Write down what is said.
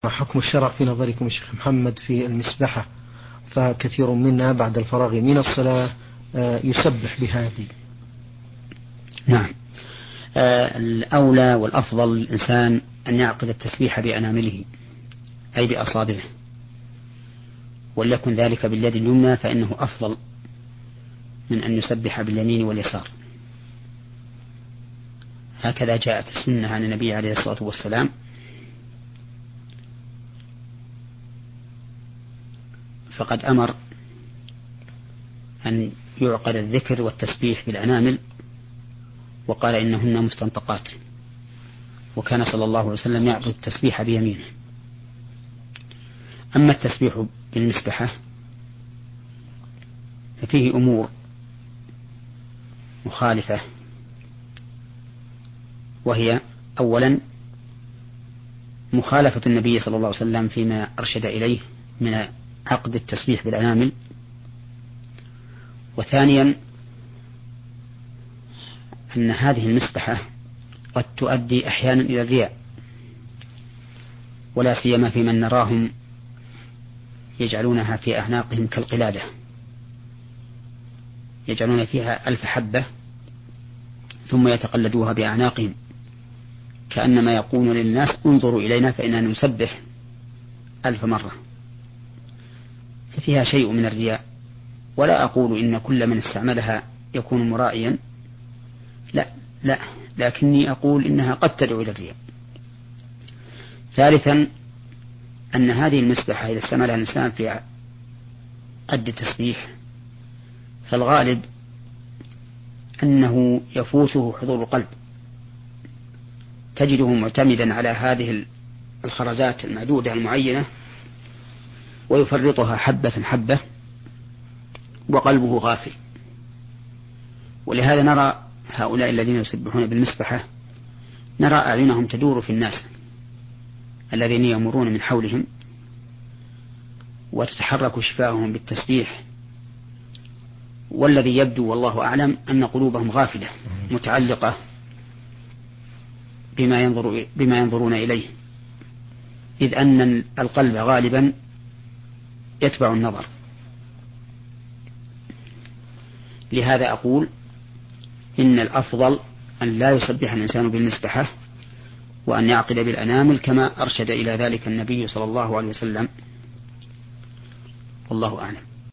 ما حكم الشرع في نظركم الشيخ محمد في المسبحة؟ فكثير منا بعد الفراغ من الصلاة يسبح بهذه. نعم. الأولى والأفضل للإنسان أن يعقد التسبيح بأنامله أي بأصابعه، وليكن ذلك باليد اليمنى فإنه أفضل من أن يسبح باليمين واليسار. هكذا جاءت السنة عن النبي عليه الصلاة والسلام. فقد أمر أن يعقد الذكر والتسبيح بالأنامل، وقال إنهن مستنطقات، وكان صلى الله عليه وسلم يعقد التسبيح بيمينه. أما التسبيح بالمسبحة ففيه أمور مخالفة، وهي أولا مخالفة النبي صلى الله عليه وسلم فيما أرشد إليه من عقد التسبيح بالأنامل، وثانيا أن هذه المسبحة قد تؤدي أحيانا إلى الرياء، ولا سيما في من نراهم يجعلونها في أعناقهم كالقلادة، يجعلون فيها 1000 حبة ثم يتقلدوها بأعناقهم كأنما يقولون للناس انظروا إلينا فإننا نسبح 1000 مرة، ففيها شيء من الرياء. ولا أقول إن كل من استعملها يكون مرائيا، لا، لكني أقول إنها قد تدعو إلى الرياء. ثالثا أن هذه المسبحة إذا استعملها الإنسان في قد التسبيح فالغالب أنه يفوته حضور القلب، تجده معتمدا على هذه الخرزات المعدودة المعينة ويفرطها حبة حبة وقلبه غافل. ولهذا نرى هؤلاء الذين يسبحون بالمسبحة نرى أعينهم تدور في الناس الذين يمرون من حولهم، وتتحرك شفاههم بالتسبيح، والذي يبدو والله أعلم أن قلوبهم غافلة متعلقة بما ينظرون إليه، إذ أن القلب غالبا يتبع النظر. لهذا أقول إن الأفضل أن لا يسبح الإنسان بالمسبحة، وأن يعقد بالأنامل كما أرشد إلى ذلك النبي صلى الله عليه وسلم، والله أعلم.